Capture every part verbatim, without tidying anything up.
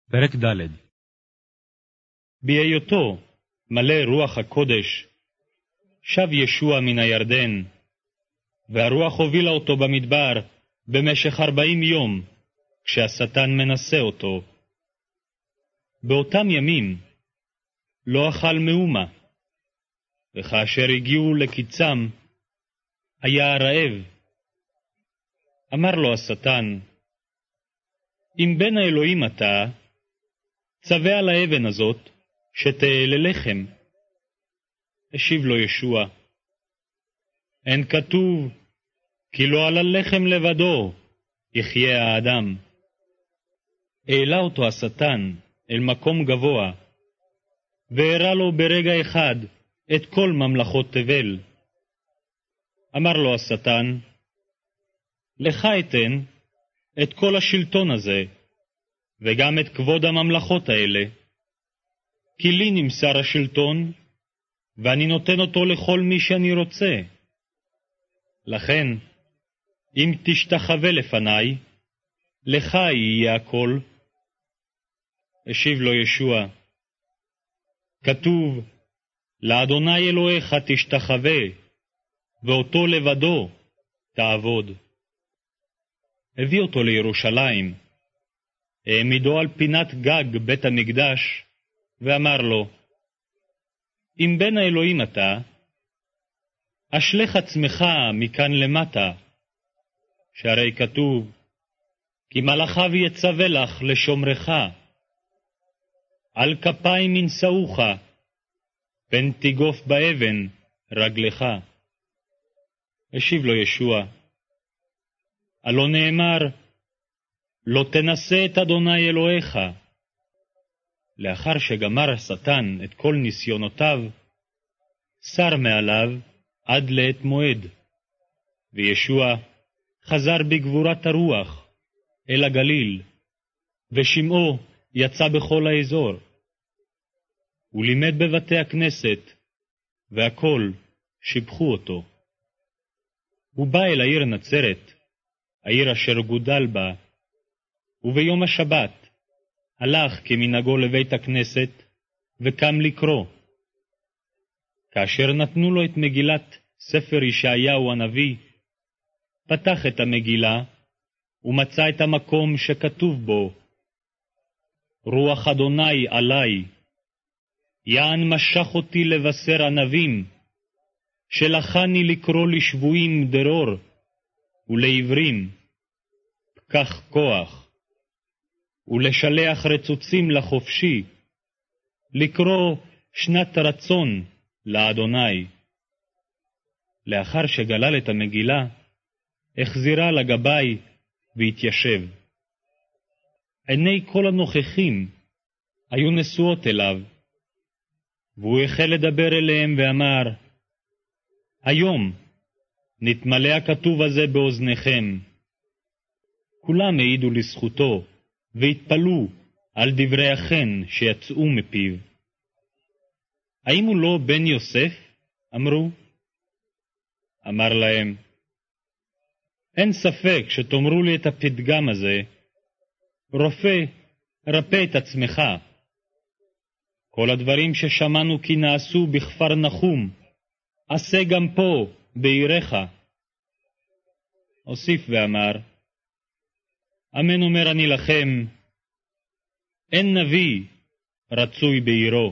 פרק ד'. בהיותו מלא רוח הקודש, שב ישוע מן הירדן, והרוח הובילה אותו במדבר במשך ארבעים יום, כשהשטן מנסה אותו. באותם ימים לא אכל מאומה, וכאשר הגיעו לקיצם, היה רעב. אמר לו השטן, אם בן האלוהים אתה, צווה על האבן הזאת, שתהיה ללחם. השיב לו ישוע, אין כתוב, כי לא על הלחם לבדו יחיה האדם. העלה אותו השטן אל מקום גבוה, והראה לו ברגע אחד את כל ממלכות תבל. אמר לו השטן, לך אתן את כל השלטון הזה, וגם את כבוד הממלכות האלה, כי לי נמסר השלטון, ואני נותן אותו לכל מי שאני רוצה. לכן, אם תשתחווה לפניי, לך יהיה הכל. השיב לו ישוע, כתוב, לאדוני אלוהיך תשתחווה, ואותו לבדו תעבוד. הביא אותו לירושלים, העמידו על פינת גג בית המקדש, ואמר לו, אם בן האלוהים אתה, אשלך עצמך מכאן למטה, שהרי כתוב, כי מלאכיו יצווה לך לשומרך, על כפיים ינשאוך, פן תיגוף באבן רגלך. השיב לו ישוע, הלא נאמר, לא תנסה את אדוני אלוהיך. לאחר שגמר השטן את כל ניסיונותיו, סר מעליו עד לעת מועד, וישוע חזר בגבורת הרוח אל הגליל, ושמעו יצא בכל האזור. הוא לימד בבתי הכנסת, והכל שיבחו אותו. הוא בא אל העיר נצרת, העיר אשר גודל בה, וביום השבת הלך כמנהגו לבית הכנסת, וקם לקרוא. כאשר נתנו לו את מגילת ספר ישעיהו הנביא, פתח את המגילה, ומצא את המקום שכתוב בו, רוח אדוני עלי, יען משך אותי לבשר ענבים, שלחני לקרוא לשבויים דרור, ולעברים פקח כוח, ולשלח רצוצים לחופשי, לקרוא שנת רצון לאדוני. לאחר שגלל את המגילה, החזירה לגבי והתיישב. עיני כל הנוכחים היו נשואות אליו, והוא החל לדבר אליהם ואמר, היום נתמלא הכתוב הזה באוזניכם. כולם העידו לזכותו, והתפלו על דברי החן שיצאו מפיו. האם הוא לא בן יוסף? אמרו. אמר להם, אין ספק שתאמרו לי את הפתגם הזה, רופא, רפא את עצמך. כל הדברים ששמענו כי נעשו בכפר נחום, עשה גם פה בעירך. הוסיף ואמר, אמן אומר אני לכם, אין נביא רצוי בעירו.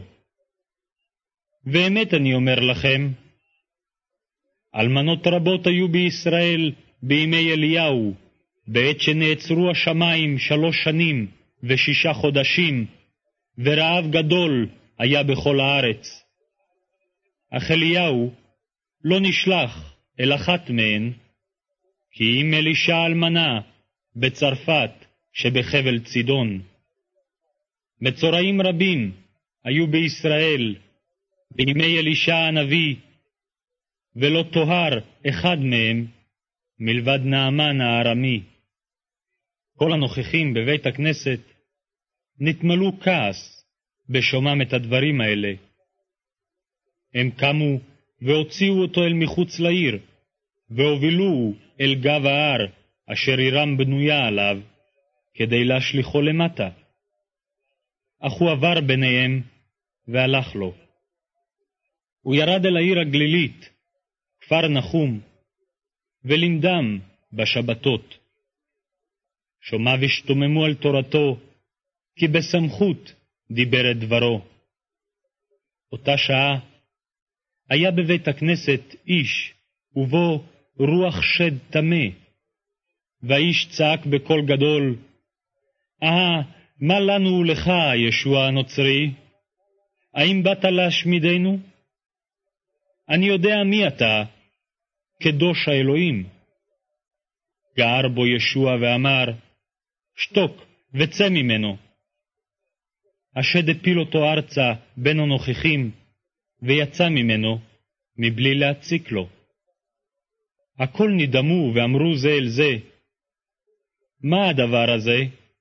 ואמת אני אומר לכם, אלמנות רבות היו בישראל בימי אליהו, בעת שנעצרו השמיים שלוש שנים ושישה חודשים, ורעב גדול היה בכל הארץ. אך אליהו לא נשלח אל אחת מהן, כי אם אלישע אלמנה בצרפת שבחבל צידון. מצורעים רבים היו בישראל בימי אלישע הנביא, ולא תוהר אחד מהם מלבד נעמן הארמי. כל הנוכחים בבית הכנסת נתמלאו כעס בשומעם את הדברים האלה. הם קמו והוציאו אותו אל מחוץ לעיר, והובילוהו אל גב ההר אשר עירם בנויה עליו, כדי להשליחו למטה. אך הוא עבר ביניהם והלך לו. הוא ירד אל העיר הגלילית, כפר נחום, ולימדם בשבתות. שומעיו השתוממו על תורתו, כי בסמכות דיבר את דברו. אותה שעה היה בבית הכנסת איש, ובו רוח שד טמא, והאיש צעק בקול גדול, אה, מה לנו לך, ישוע הנוצרי? האם באת להשמידנו? אני יודע מי אתה, קדוש האלוהים. גער בו ישוע ואמר, שתוק וצא ממנו. השד הפיל אותו ארצה בין הנוכחים, ויצא ממנו מבלי להציק לו. הכל נדמו ואמרו זה אל זה, מה הדבר הזה?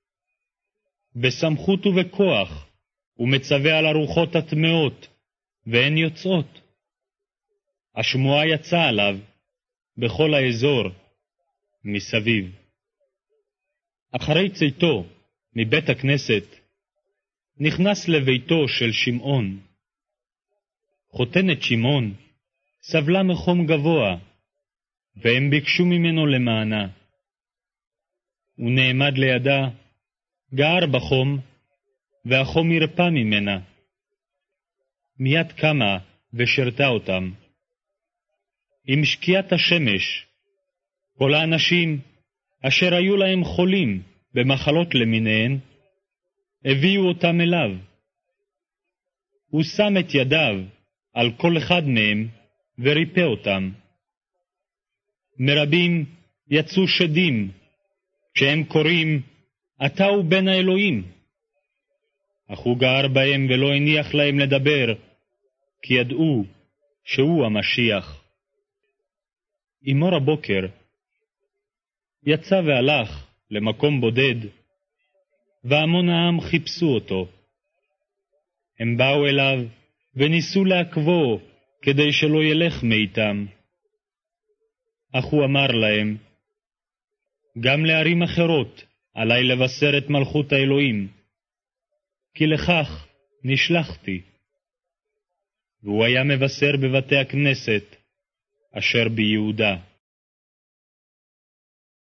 בסמכות ובכוח, הוא מצווה על הרוחות הטמאות, והן יוצאות. השמועה יצאה עליו בכל האזור מסביב. אחרי צאתו מבית הכנסת, נכנס לביתו של שמעון. חותנת שמעון סבלה מחום גבוה, והם ביקשו ממנו למענה. הוא נעמד לידה, גער בחום, והחום הרפא ממנה. מיד קמה ושרתה אותם. עם שקיעת השמש, כל האנשים אשר היו להם חולים במחלות למיניהן, הביאו אותם אליו. הוא שם את ידיו על כל אחד מהם וריפא אותם. מרבים יצאו שדים, כשהם קוראים, אתה הוא בן האלוהים. אך הוא גער בהם ולא הניח להם לדבר, כי ידעו שהוא המשיח. אמור הבוקר יצא והלך למקום בודד, והמון העם חיפשו אותו. הם באו אליו וניסו לעכבו כדי שלא ילך מאיתם. אך הוא אמר להם, גם לערים אחרות עלי לבשר את מלכות האלוהים, כי לכך נשלחתי. והוא היה מבשר בבתי הכנסת אשר ביהודה.